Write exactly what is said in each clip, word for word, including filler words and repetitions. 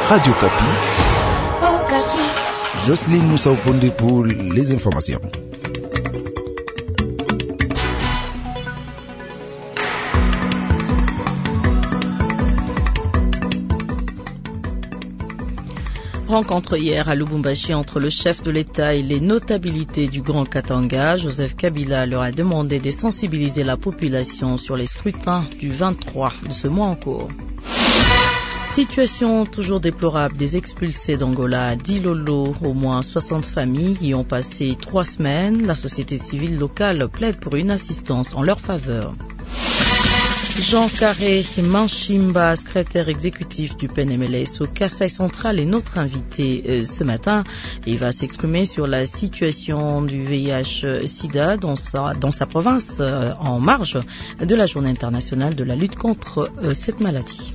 Radio Kapi. Oh, Kapi. Jocelyne Moussa Oponde pour les informations. Rencontre hier à Lubumbashi entre le chef de l'État et les notabilités du Grand Katanga. Joseph Kabila leur a demandé de sensibiliser la population sur les scrutins du vingt-trois de ce mois en cours. Situation toujours déplorable des expulsés d'Angola à Dilolo. Au moins soixante familles y ont passé trois semaines. La société civile locale plaide pour une assistance en leur faveur. Jean Carré Manchimba, secrétaire exécutif du P N M L S au Kasaï central, est notre invité euh, ce matin. Il va s'exprimer sur la situation du V I H sida dans sa, dans sa province euh, en marge de la journée internationale de la lutte contre euh, cette maladie.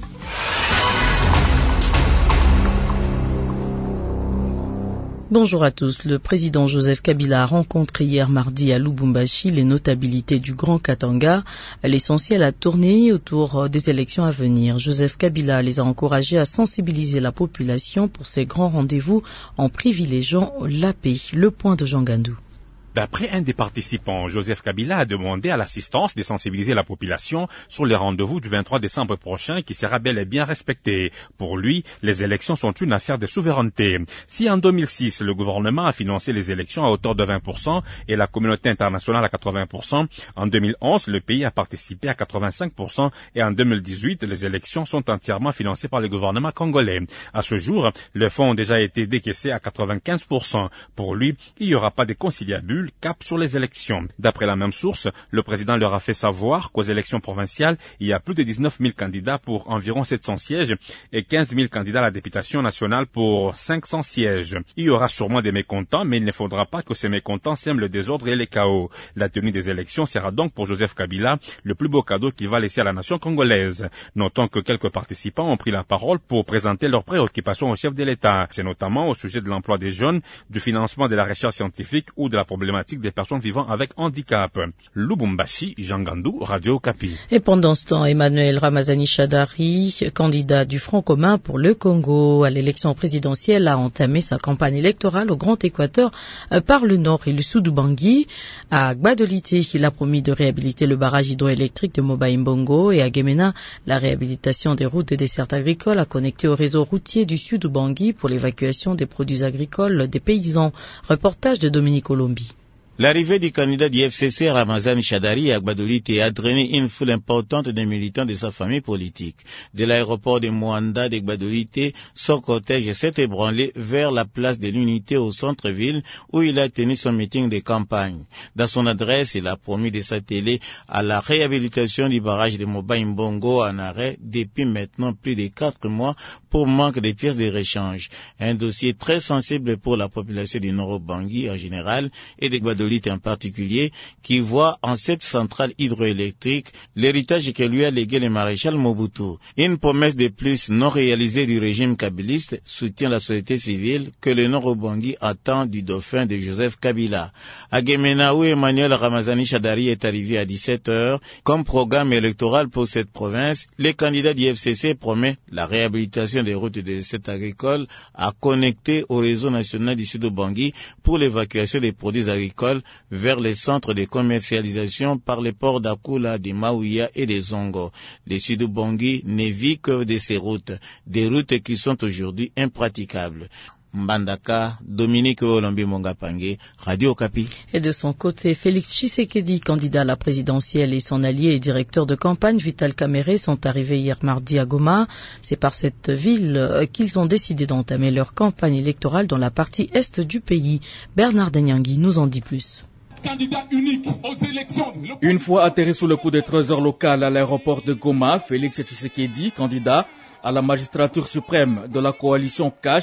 Bonjour à tous. Le président Joseph Kabila a rencontré hier mardi à Lubumbashi les notabilités du Grand Katanga. L'essentiel a tourné autour des élections à venir. Joseph Kabila les a encouragés à sensibiliser la population pour ces grands rendez-vous en privilégiant la paix. Le point de Jean Gandou. D'après un des participants, Joseph Kabila a demandé à l'assistance de sensibiliser la population sur les rendez-vous du vingt-trois décembre prochain qui sera bel et bien respecté. Pour lui, les élections sont une affaire de souveraineté. Si en deux mille six, le gouvernement a financé les élections à hauteur de vingt pour cent et la communauté internationale à quatre-vingts pour cent, en deux mille onze, le pays a participé à quatre-vingt-cinq pour cent et en deux mille dix-huit, les élections sont entièrement financées par le gouvernement congolais. À ce jour, les fonds ont déjà été décaissés à quatre-vingt-quinze pour cent. Pour lui, il n'y aura pas de conciliabule cap sur les élections. D'après la même source, le président leur a fait savoir qu'aux élections provinciales, il y a plus de dix-neuf mille candidats pour environ sept cents sièges et quinze mille candidats à la députation nationale pour cinq cents sièges. Il y aura sûrement des mécontents, mais il ne faudra pas que ces mécontents sèment le désordre et les chaos. La tenue des élections sera donc pour Joseph Kabila le plus beau cadeau qu'il va laisser à la nation congolaise. Notons que quelques participants ont pris la parole pour présenter leurs préoccupations au chef de l'État. C'est notamment au sujet de l'emploi des jeunes, du financement de la recherche scientifique ou de la problématique des personnes vivant avec handicap. Lubumbashi, Jean Gandou, Radio Kapi. Et pendant ce temps, Emmanuel Ramazani Shadari, candidat du Front commun pour le Congo à l'élection présidentielle, a entamé sa campagne électorale au Grand Équateur par le nord et le sud d'Ubangi. À Gbadolité, il a promis de réhabiliter le barrage hydroélectrique de Moba-Imbongo et à Gemena, la réhabilitation des routes et des dessertes agricoles à connecter au réseau routier du sud d'Ubangi pour l'évacuation des produits agricoles des paysans. Reportage de Dominique Olombi. L'arrivée du candidat du F C C Ramazani Shadari à Gbadolité a drainé une foule importante de militants de sa famille politique. De l'aéroport de Moanda de Gbadolité, son cortège s'est ébranlé vers la place de l'Unité au centre-ville où il a tenu son meeting de campagne. Dans son adresse, il a promis de s'atteler à la réhabilitation du barrage de Moba-Imbongo en arrêt depuis maintenant plus de quatre mois pour manque de pièces de rechange. Un dossier très sensible pour la population du Nord-Ubangi en général et de Gbadolité en particulier, qui voit en cette centrale hydroélectrique l'héritage que lui a légué le maréchal Mobutu. Une promesse de plus non réalisée du régime kabiliste soutient la société civile que le Nord-Ubangi attend du dauphin de Joseph Kabila. À Gemena, où Emmanuel Ramazani Shadari est arrivé à dix-sept heures, comme programme électoral pour cette province, le candidat du F C C promet la réhabilitation des routes et des dessertes agricoles à connecter au réseau national du Sud-Ubangi pour l'évacuation des produits agricoles vers les centres de commercialisation par les ports d'Akula, de Maouia et de Zongo. Le Sud-Ubangi ne vit que de ces routes, des routes qui sont aujourd'hui impraticables. Mbandaka, Dominique Olombi Mongapangue, Radio Kapi. Et de son côté, Félix Tshisekedi, candidat à la présidentielle, et son allié et directeur de campagne, Vital Kamerhe, sont arrivés hier mardi à Goma. C'est par cette ville qu'ils ont décidé d'entamer leur campagne électorale dans la partie est du pays. Bernard Denyangui nous en dit plus. Candidat unique aux élections. Une fois atterri sous le coup des trésors locales à l'aéroport de Goma, Félix Tshisekedi, candidat à la magistrature suprême de la coalition Cash,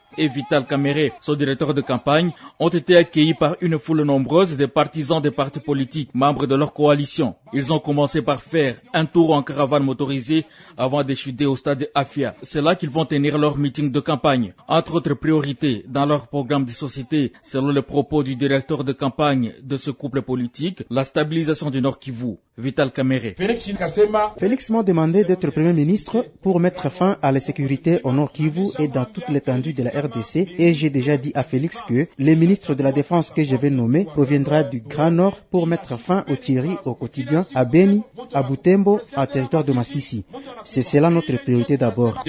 et Vital Kamere, son directeur de campagne, ont été accueillis par une foule nombreuse de partisans des partis politiques, membres de leur coalition. Ils ont commencé par faire un tour en caravane motorisée avant d'échouer au stade Afia. C'est là qu'ils vont tenir leur meeting de campagne. Entre autres priorités dans leur programme de société, selon les propos du directeur de campagne de ce couple politique, la stabilisation du Nord Kivu, Vital Kamere. Félix m'a demandé d'être Premier ministre pour mettre fin à la sécurité au Nord Kivu et dans toute l'étendue de la R D C, et j'ai déjà dit à Félix que le ministre de la Défense que je vais nommer proviendra du Grand Nord pour mettre fin aux tueries au quotidien à Beni, à Butembo, à territoire de Massissi. C'est cela notre priorité d'abord.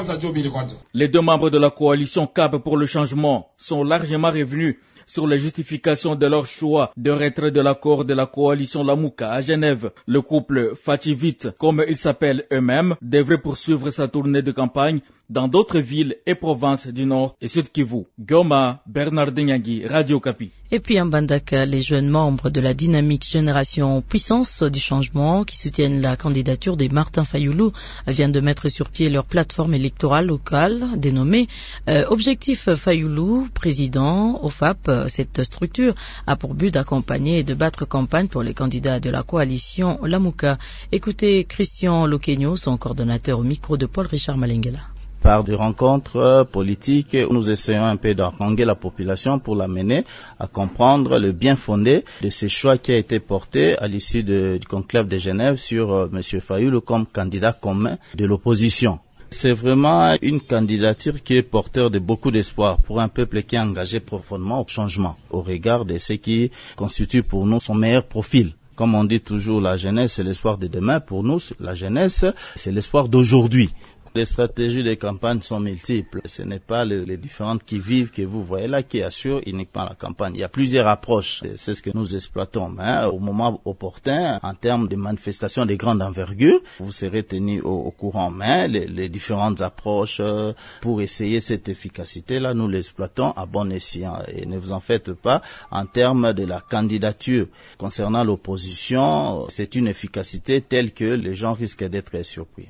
Les deux membres de la coalition C A B pour le changement sont largement revenus sur les justifications de leur choix de retrait de l'accord de la coalition Lamuka à Genève. Le couple Fativit, comme ils s'appellent eux-mêmes, devrait poursuivre sa tournée de campagne dans d'autres villes et provinces du Nord et Sud Kivu. Goma, Bernardin Yangui, Radio Kapi. Et puis en Bandaka, les jeunes membres de la dynamique Génération Puissance du Changement qui soutiennent la candidature de Martin Fayoulou viennent de mettre sur pied leur plateforme électorale locale dénommée euh, Objectif Fayoulou, président O F A P. Cette structure a pour but d'accompagner et de battre campagne pour les candidats de la coalition Lamuka. Écoutez Christian Loquenyo, son coordonnateur au micro de Paul Richard Malengela. Par des rencontres politiques, nous essayons un peu d'enranger la population pour l'amener à comprendre le bien fondé de ce choix qui a été porté à l'issue de, du conclave de Genève sur euh, M. Fayoulou comme candidat commun de l'opposition. C'est vraiment une candidature qui est porteur de beaucoup d'espoir pour un peuple qui est engagé profondément au changement, au regard de ce qui constitue pour nous son meilleur profil. Comme on dit toujours, la jeunesse, c'est l'espoir de demain. Pour nous, la jeunesse, c'est l'espoir d'aujourd'hui. Les stratégies de campagne sont multiples. Ce n'est pas le, les différentes qui vivent que vous voyez là qui assurent uniquement la campagne. Il y a plusieurs approches. C'est ce que nous exploitons. Hein. Au moment opportun, en termes de manifestations de grande envergure, vous serez tenus au, au courant. Mais les, les différentes approches euh, pour essayer cette efficacité-là, nous l'exploitons à bon escient. Et ne vous en faites pas. En termes de la candidature concernant l'opposition, c'est une efficacité telle que les gens risquent d'être surpris.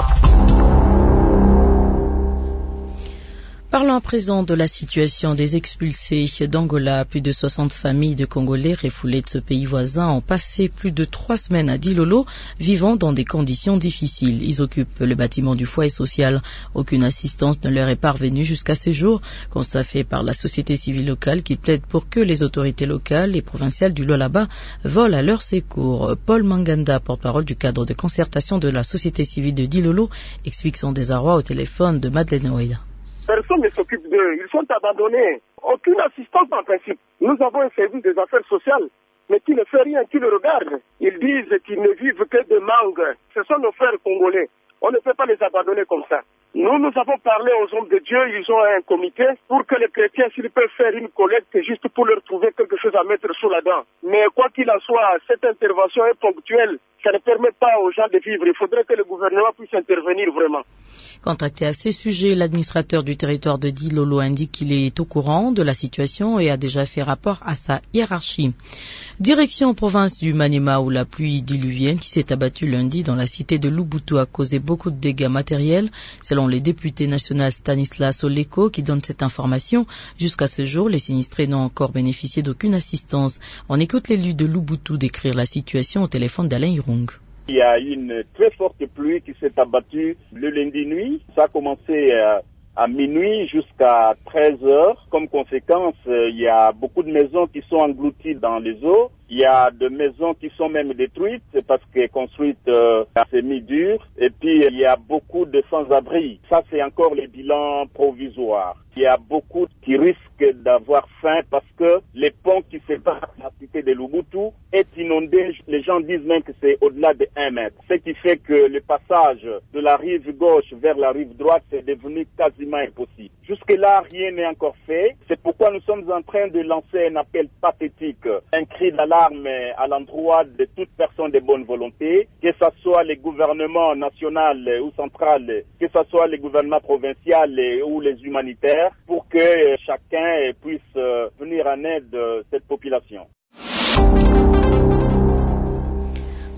Parlons à présent de la situation des expulsés d'Angola. Plus de soixante familles de Congolais refoulés de ce pays voisin ont passé plus de trois semaines à Dilolo, vivant dans des conditions difficiles. Ils occupent le bâtiment du foyer social. Aucune assistance ne leur est parvenue jusqu'à ce jour, constat fait par la société civile locale qui plaide pour que les autorités locales et provinciales du Lualaba volent à leur secours. Paul Manganda, porte-parole du cadre de concertation de la société civile de Dilolo, explique son désarroi au téléphone de Madeleine Ouida. Personne ne s'occupe d'eux, ils sont abandonnés. Aucune assistance en principe. Nous avons un service des affaires sociales, mais qui ne fait rien, qui le regarde. Ils disent qu'ils ne vivent que de mangue. Ce sont nos frères congolais. On ne peut pas les abandonner comme ça. Nous, nous avons parlé aux hommes de Dieu, ils ont un comité pour que les chrétiens, s'ils peuvent faire une collecte, c'est juste pour leur trouver quelque chose à mettre sous la dent. Mais quoi qu'il en soit, cette intervention est ponctuelle. Ça ne permet pas aux gens de vivre. Il faudrait que le gouvernement puisse intervenir vraiment. Contacté à ces sujets, l'administrateur du territoire de Dilolo indique qu'il est au courant de la situation et a déjà fait rapport à sa hiérarchie. Direction province du Maniema où la pluie diluvienne qui s'est abattue lundi dans la cité de Lubutu a causé beaucoup de dégâts matériels. Selon les députés nationaux Stanislas Oleko qui donne cette information, jusqu'à ce jour, les sinistrés n'ont encore bénéficié d'aucune assistance. On écoute l'élu de Lubutu décrire la situation au téléphone d'Alain Hirung. Il y a une très forte pluie qui s'est abattue le lundi nuit. Ça a commencé à, à minuit jusqu'à treize heures. Comme conséquence, il y a beaucoup de maisons qui sont englouties dans les eaux. Il y a des maisons qui sont même détruites parce qu'elles sont construites euh, à semi-dur. Et puis, il y a beaucoup de sans-abri. Ça, c'est encore les bilans provisoires. Il y a beaucoup qui risquent d'avoir faim parce que les ponts qui séparent la cité de Lubutu est inondé. Les gens disent même que c'est au-delà de un mètre. Ce qui fait que le passage de la rive gauche vers la rive droite est devenu quasiment impossible. Jusque-là, rien n'est encore fait. C'est pourquoi nous sommes en train de lancer un appel pathétique, un cri d'alarme à l'endroit de toute personne de bonne volonté, que ce soit les gouvernements nationaux ou centrales, que ce soit les gouvernements provinciaux ou les humanitaires, pour que chacun puisse venir en aide à cette population.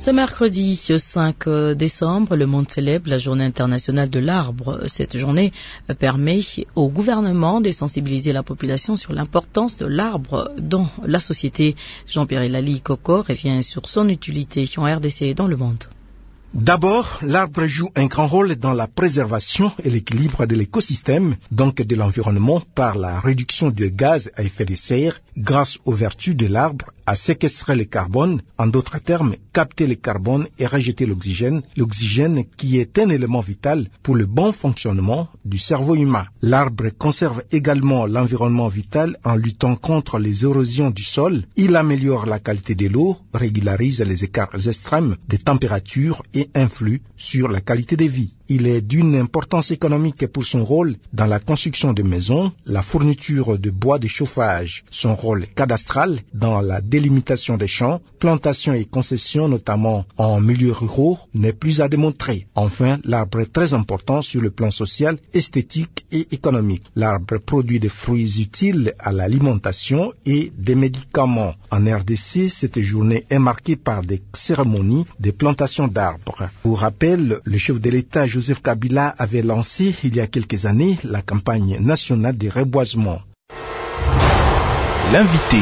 Ce mercredi cinq décembre, le monde célèbre la journée internationale de l'arbre. Cette journée permet au gouvernement de sensibiliser la population sur l'importance de l'arbre dans la société. Jean-Pierre Elali Coco revient sur son utilité en R D C et dans le monde. D'abord, l'arbre joue un grand rôle dans la préservation et l'équilibre de l'écosystème, donc de l'environnement, par la réduction de gaz à effet de serre, grâce aux vertus de l'arbre à séquestrer le carbone, en d'autres termes, capter le carbone et rejeter l'oxygène, l'oxygène qui est un élément vital pour le bon fonctionnement du cerveau humain. L'arbre conserve également l'environnement vital en luttant contre les érosions du sol. Il améliore la qualité de l'eau, régularise les écarts extrêmes de température et influe sur la qualité de vie. Il est d'une importance économique pour son rôle dans la construction de maisons, la fourniture de bois de chauffage, son rôle cadastral dans la délimitation des champs, plantation et concession notamment en milieux ruraux n'est plus à démontrer. Enfin, l'arbre est très important sur le plan social, esthétique et économique. L'arbre produit des fruits utiles à l'alimentation et des médicaments. En R D C, cette journée est marquée par des cérémonies de plantation d'arbres. Pour rappel, le chef de l'État Joseph Kabila avait lancé il y a quelques années la campagne nationale de reboisement. L'invité.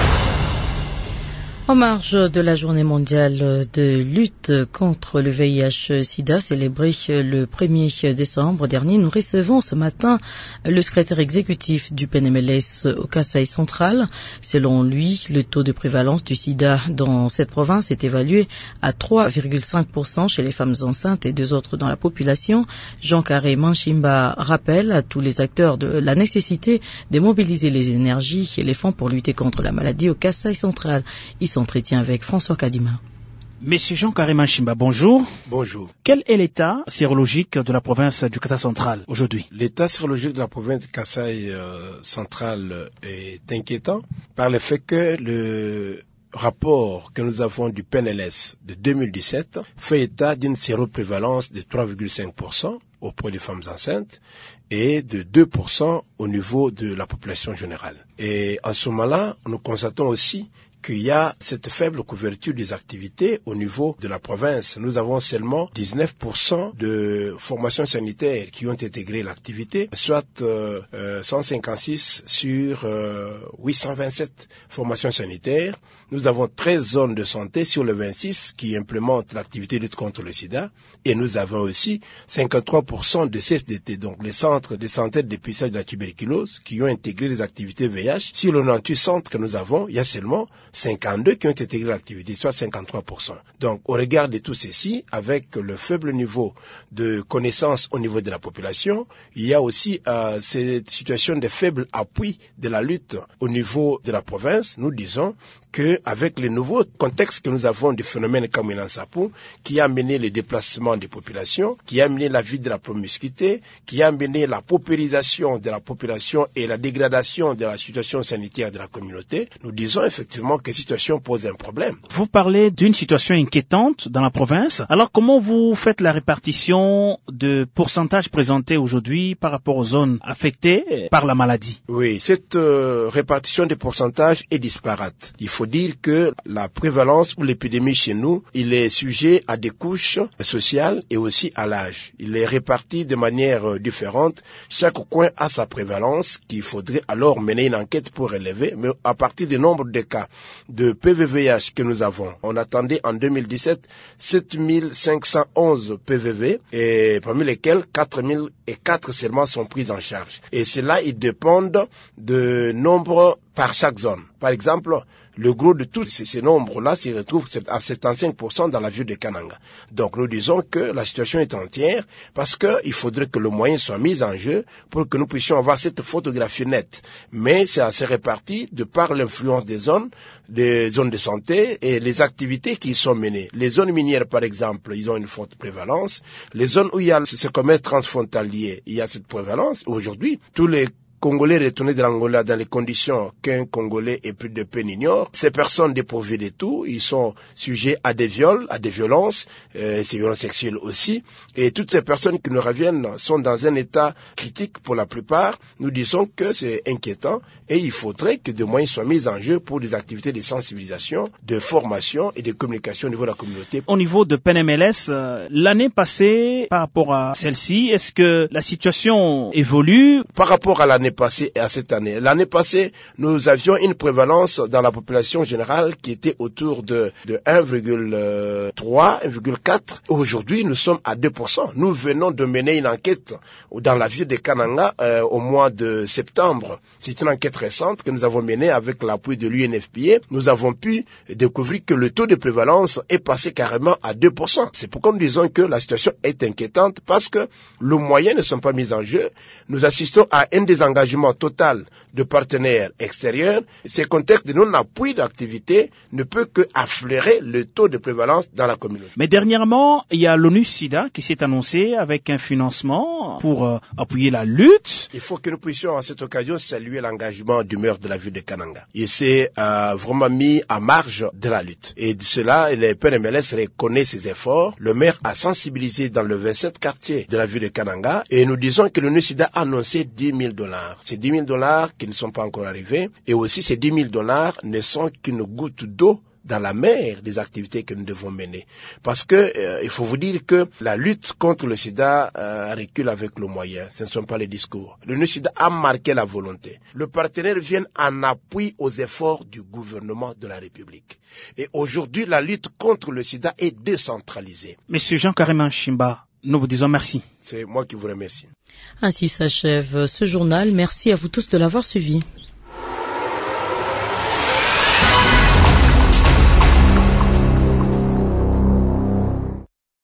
En marge de la journée mondiale de lutte contre le V I H sida célébrée le premier décembre dernier, nous recevons ce matin le secrétaire exécutif du P N M L S au Kasaï central. Selon lui, le taux de prévalence du sida dans cette province est évalué à trois virgule cinq pour cent chez les femmes enceintes et deux autres dans la population. Jean Carré Manchimba rappelle à tous les acteurs de la nécessité de mobiliser les énergies et les fonds pour lutter contre la maladie au Kasaï central. Il s'entretient avec François Kadima. Monsieur Jean Carré Manchimba, bonjour. Bonjour. Quel est l'état sérologique de la province du Kasaï central aujourd'hui? L'état sérologique de la province du Kasaï euh, central est inquiétant par le fait que le rapport que nous avons du P N L S de deux mille dix-sept fait état d'une séroprévalence de trois virgule cinq pour cent auprès des femmes enceintes et de deux pour cent au niveau de la population générale. Et en ce moment-là, nous constatons aussi qu'il y a cette faible couverture des activités au niveau de la province. Nous avons seulement dix-neuf pour cent de formations sanitaires qui ont intégré l'activité, soit euh, cent cinquante-six sur euh, huit cent vingt-sept formations sanitaires. Nous avons treize zones de santé sur les vingt-six qui implémentent l'activité de lutte contre le sida. Et nous avons aussi cinquante-trois pour cent de C S D T, donc les centres de santé de dépistage de la tuberculose, qui ont intégré les activités V I H. Sur les quatre-vingt-huit centres que nous avons, il y a seulement cinquante-deux qui ont intégré l'activité, soit cinquante-trois pour cent. Donc, au regard de tout ceci, avec le faible niveau de connaissance au niveau de la population, il y a aussi euh, cette situation de faible appui de la lutte au niveau de la province. Nous disons que avec le nouveau contexte que nous avons du phénomène Kamina Sapou, qui a mené le déplacement des populations, qui a mené la vie de la promiscuité, qui a mené la paupérisation de la population et la dégradation de la situation sanitaire de la communauté, nous disons effectivement que cette situation pose un problème. Vous parlez d'une situation inquiétante dans la province. Alors comment vous faites la répartition de pourcentage présenté aujourd'hui par rapport aux zones affectées par la maladie? Oui, cette euh, répartition des pourcentages est disparate. Il faut dire que la prévalence ou l'épidémie chez nous, il est sujet à des couches sociales et aussi à l'âge. Il est réparti de manière euh, différente. Chaque coin a sa prévalence qu'il faudrait alors mener une enquête pour relever, mais à partir du nombre de cas de P V V H que nous avons. On attendait en deux mille dix-sept sept mille cinq cent onze P V V et parmi lesquels quatre mille quatre seulement sont pris en charge. Et cela, ils dépendent de nombre par chaque zone. Par exemple, le gros de tous ces, ces nombres-là se retrouve à soixante-quinze pour cent dans la ville de Kananga. Donc nous disons que la situation est entière parce qu'il faudrait que le moyen soit mis en jeu pour que nous puissions avoir cette photographie nette. Mais c'est assez réparti de par l'influence des zones, des zones de santé et les activités qui y sont menées. Les zones minières, par exemple, ils ont une forte prévalence. Les zones où il y a ce commerce transfrontalier, il y a cette prévalence. Aujourd'hui, tous les Congolais retournés de l'Angola dans les conditions qu'un Congolais épris de peine ignore. Ces personnes dépourvues de tout, ils sont sujets à des viols, à des violences, euh, ces violences sexuelles aussi. Et toutes ces personnes qui nous reviennent sont dans un état critique pour la plupart. Nous disons que c'est inquiétant et il faudrait que des moyens soient mis en jeu pour des activités de sensibilisation, de formation et de communication au niveau de la communauté. Au niveau de P N M L S, euh, l'année passée, par rapport à celle-ci, est-ce que la situation évolue? Par rapport à l'année passée et à cette année, l'année passée, nous avions une prévalence dans la population générale qui était autour de, de un virgule trois, un virgule quatre. Aujourd'hui, nous sommes à deux pour cent. Nous venons de mener une enquête dans la ville de Kananga euh, au mois de septembre. C'est une enquête récente que nous avons menée avec l'appui de l'U N F P A. Nous avons pu découvrir que le taux de prévalence est passé carrément à deux pour cent. C'est pourquoi nous disons que la situation est inquiétante parce que les moyens ne sont pas mis en jeu. Nous assistons à un désengagement total de partenaires extérieurs. Ces contextes de non-appui d'activité ne peut que affleurer le taux de prévalence dans la communauté. Mais dernièrement, il y a l'ONU-SIDA qui s'est annoncé avec un financement pour euh, appuyer la lutte. Il faut que nous puissions à cette occasion saluer l'engagement du maire de la ville de Kananga. Il s'est euh, vraiment mis à marge de la lutte. Et de cela, les P N M L S reconnaît ses efforts. Le maire a sensibilisé dans le vingt-sept quartiers de la ville de Kananga et nous disons que l'ONU-SIDA a annoncé dix mille dollars. Ces dix mille dollars qui ne sont pas encore arrivés et aussi ces dix mille dollars ne sont qu'une goutte d'eau dans la mer des activités que nous devons mener. Parce que euh, il faut vous dire que la lutte contre le sida euh, recule avec le moyen. Ce ne sont pas les discours. Le sida a marqué la volonté. Le partenaire vient en appui aux efforts du gouvernement de la République. Et aujourd'hui, la lutte contre le sida est décentralisée. Monsieur Jean-Karim Chimba, nous vous disons merci. C'est moi qui vous remercie. Ainsi s'achève ce journal. Merci à vous tous de l'avoir suivi.